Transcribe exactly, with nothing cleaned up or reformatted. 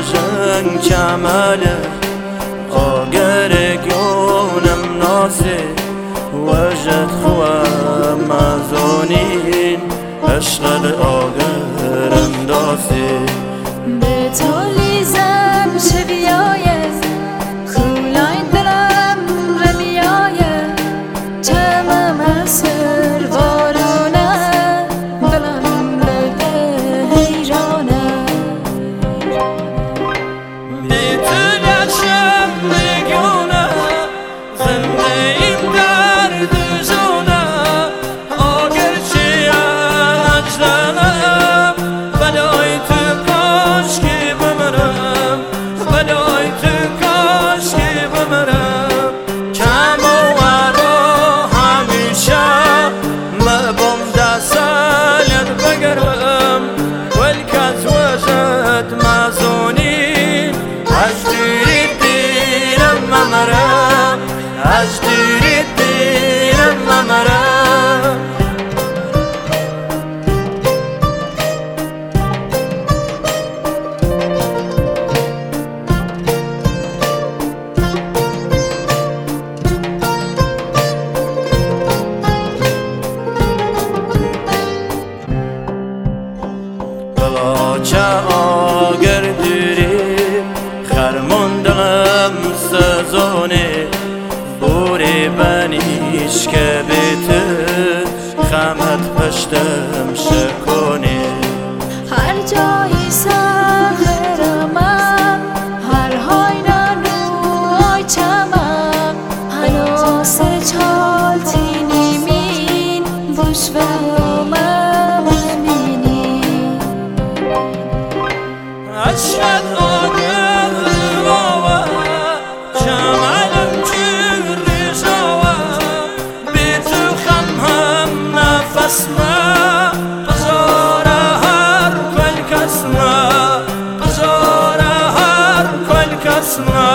وجن كماله آگرگ یونم ناسه وجد خواه مزونین عشق آگرم داسه به تو لیزم شبیایه خولای دلم رمیایه تمام اثر وارونه دلم لده حیرانه بی تو گشم بگونه زنده این درد جونه آگرچه اجدنم بلای تو کاش که بمرم بلای تو کاش که بمرم کم آورا همیشه مبام دستالت بگرم ولکت وجد مزونین از دیری دیرم ممرم از دیری دیرم ممرم بلاچه آگر دیری خرمون دلم سزونه بوری بنیش که بیت خمت پشتم شکونه هر جایی سهرمم هر های ننوی چمم هنو سر چال تینی مین بوش و ممینی عشقت آگر بابا شمالم چوری شوا بی تو خم هم نفس ما بزاره هر کل کس ما بزاره هر کل کس ما